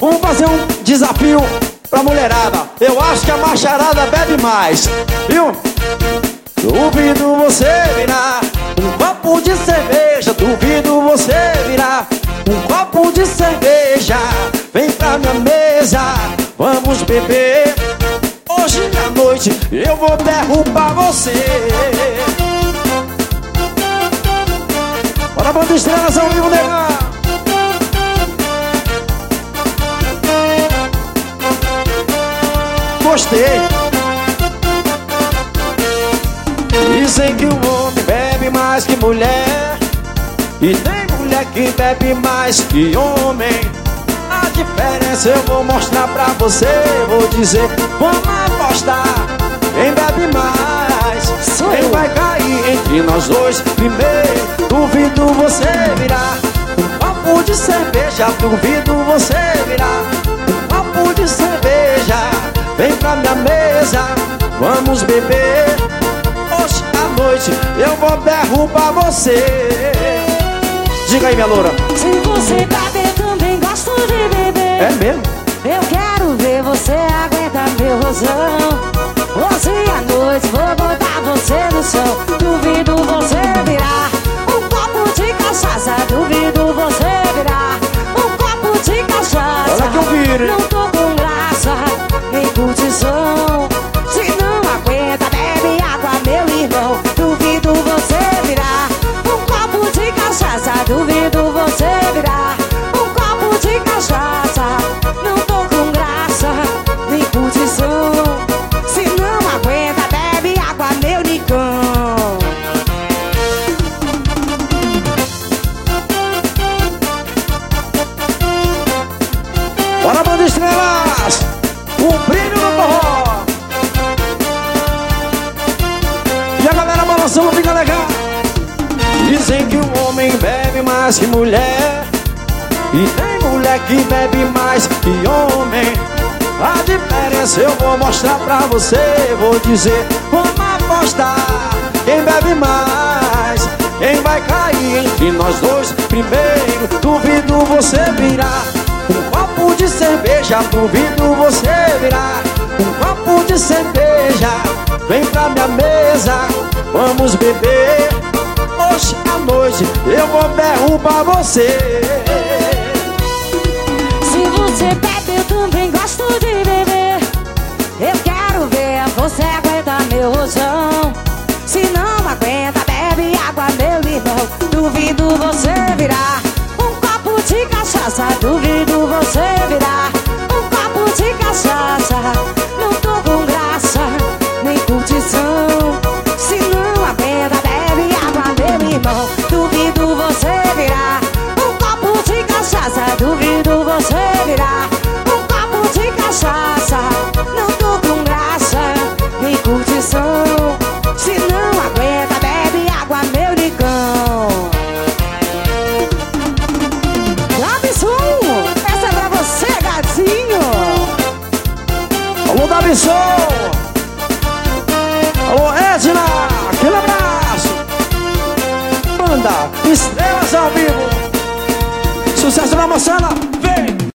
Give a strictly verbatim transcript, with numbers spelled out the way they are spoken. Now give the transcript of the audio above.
Vamos fazer um desafio pra mulherada. Eu acho que a macharada bebe mais, viu? Duvido você virar um copo de cerveja. Duvido você virar um copo de cerveja. Vem pra minha mesa, vamos beber. Hoje à noite eu vou derrubar você. Bora, banda Estrelas ao vivo, nega. Gostei. Dizem que o homem bebe mais que mulher, e tem mulher que bebe mais que homem. A diferença eu vou mostrar pra você. Vou dizer, vamos apostar. Quem bebe mais, quem vai cair entre nós dois primeiro. Duvido você virar um copo de cerveja. Duvido você virar um copo de cerveja. Vem pra minha mesa, vamos beber. Hoje à noite eu vou derrubar você. Diga aí, minha loura. Se você bebe, também gosto de beber. É mesmo? Eu quero ver você aguentar meu rosão. Hoje à noite vou botar você no chão. Duvido você virar um copo de cachaça. Duvido você virar um copo de cachaça. Olha que eu vire. Não tô com graça, nem curtição. Se não aguenta, bebe água, meu irmão. Duvido você virar um copo de cachaça. Duvido você virar um copo de cachaça. Não tô com graça, nem curtição. Se não aguenta, bebe água, meu nicão. Bora, banda Estrelas, o brilho do forró. E a galera balançando, fica legal. Dizem que o homem bebe mais que mulher, e tem mulher que bebe mais que homem. A diferença eu vou mostrar pra você. Vou dizer, vamos apostar. Quem bebe mais, quem vai cair entre nós dois primeiro. Duvido você virar um copo de cerveja. Duvido você virar um copo de cerveja. Vem pra minha mesa, vamos beber. Hoje à noite eu vou derrubar você. Se você bebe, eu também gosto de beber. Eu quero ver você aguentar meu rojão. Se não aguenta, bebe água, meu irmão. Duvido você virar um copo de cachaça. Duvido você virar um copo de cachaça. Não tô com graça, nem curtição. Se não aguenta, bebe água, meu irmão. Duvido você virar um copo de cachaça. Duvido você virar um copo de cachaça. Não tô com graça, nem curtição. Se não aguenta, bebe água, meu nicão. Davidson, essa é pra você, gatinho. Alô, Davidson. Alô, Edna, aquele abraço. Banda Estrelas ao vivo. Sucesso na moçada.